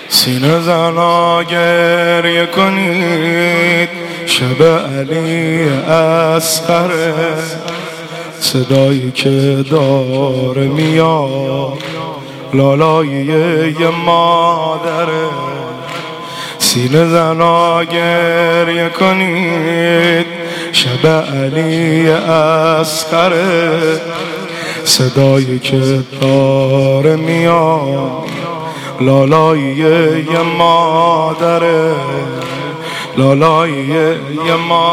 سینه زنا گریه کنید، شب علی اصغره، صدایی که داره میاد لالای یه مادره. سینه زنا گریه کنید، شب علی اصغره، صدایی که داره میاد لالای یه مادره، لالای یه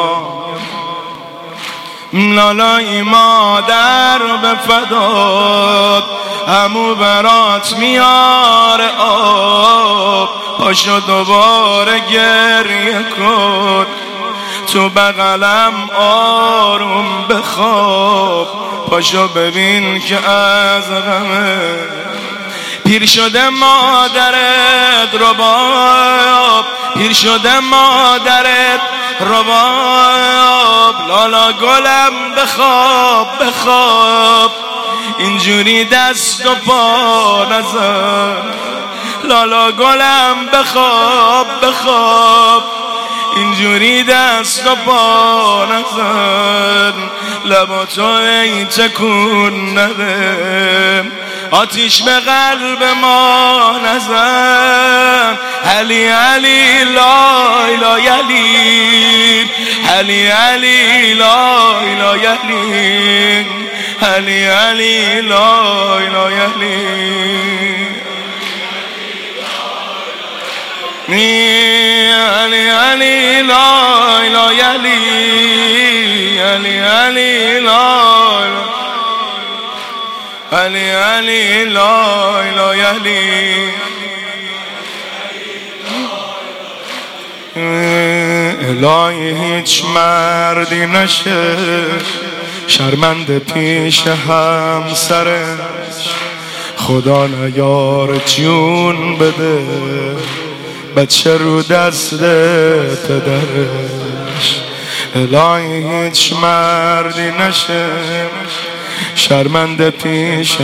لالای مادر به فدات، عمو برات میاره آب، پاشو دوباره گریه کن، تو بغلم آروم بخواب، پاشو ببین که از غمه پیر شده مادرت رباب، پیر شده مادرت رباب، لالا گلم بخواب بخواب، اینجوری دست و پا نزن، لالا گلم بخواب بخواب، اینجوری دست و پا نزن، لبا تو ای تکون نده، آتیش به قلب ما نزن، علی علی لای لای علی، علی علی لای لای علی، علی علی لای لای علی، علی علی لای لای علی، علی علی لای علی علی لای لای علی. الهی هیچ مردی نشه شرمنده پیش همسرش، خدا نیار جون بده بچه رو دست پدرش. الهی هیچ مردی نشه شرمنده پیش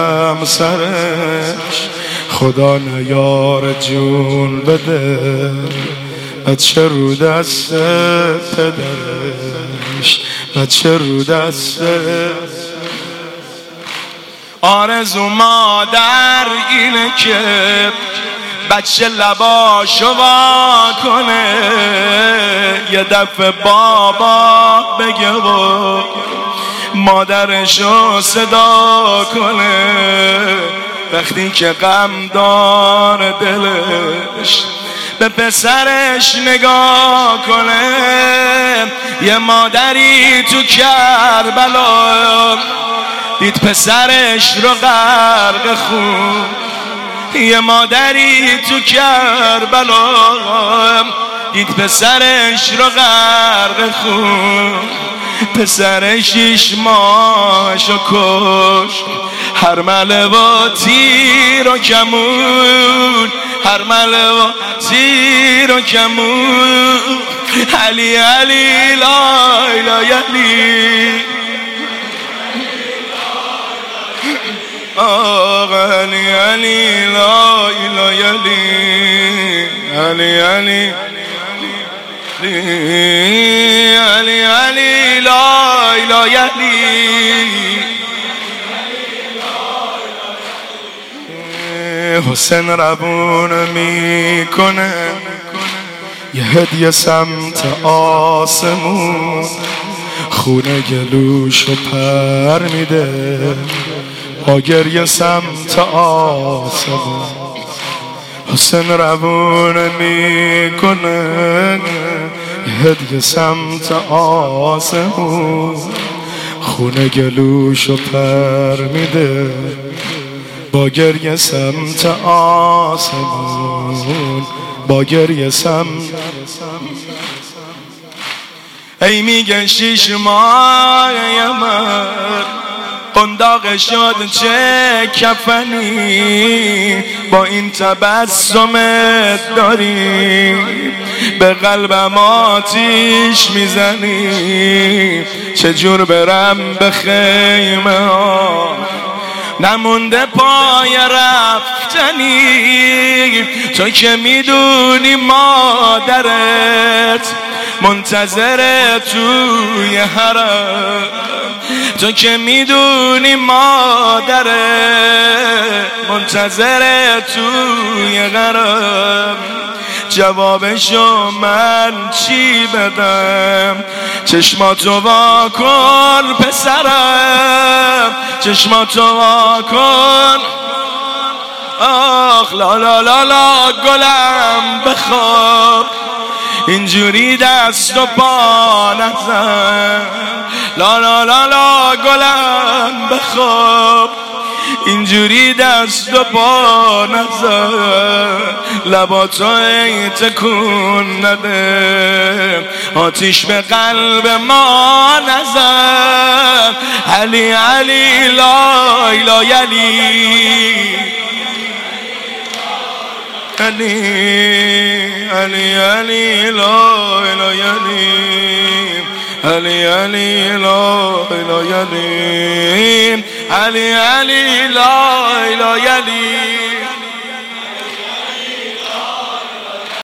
همسرش، خدا نیار جون بده بچه رو دست پدرش، بچه رو دست. آرزو مادر اینه که بچه لباشو وا کنه، یه دفعه بابا بگه و مادرشو صدا کنه، وقتی که غم داره دلش به پسرش نگاه کنه. یه مادری تو کربلا دید پسرش رو غرق خون، یه مادری تو کربلا دید پسرش رو غرق خون، پسرش 6 ماهشو کش، هر مله و تیر و کمون، هر مله و تیر و کمون، علی علی لای لای علی، علی علی لای لای علی، علی علی علی علی لای لای علی. حسین ربون میکنه یه هدیه سمت آسمون، خونه گلوشو پر میده با گریه سمت آسمون. حسین روون میکنه یه هدیه سمت آسمون، خونه گلوشو پر میده با گریه سمت آسمون، با گریه سمت. ای میگه 6 ماه من قنداق شد چه کفنی، با این تبسمت داری به قلبم آتیش میزنی، چجور برم به خیمه ها نمونده پای رفتنی، تو که میدونی مادرت منتظر توی حرم، تو که میدونی مادرت منتظر توی حرم. جوابشو من چی بدم؟ چشماتو وا کن پسرم، چشماتو وا کن. آخ لا لا لا لا گلم بخواب، اینجوری دست و پا نزن. لا لا لا لا گلم بخواب، اینجوری دست و پا نزن. لباتو ای تکون نده، آتیش به قلب ما نزن. علی علی لا اله علی، علی علی علی لا اله علی، علی علی لا اله علی، علی علی لا اله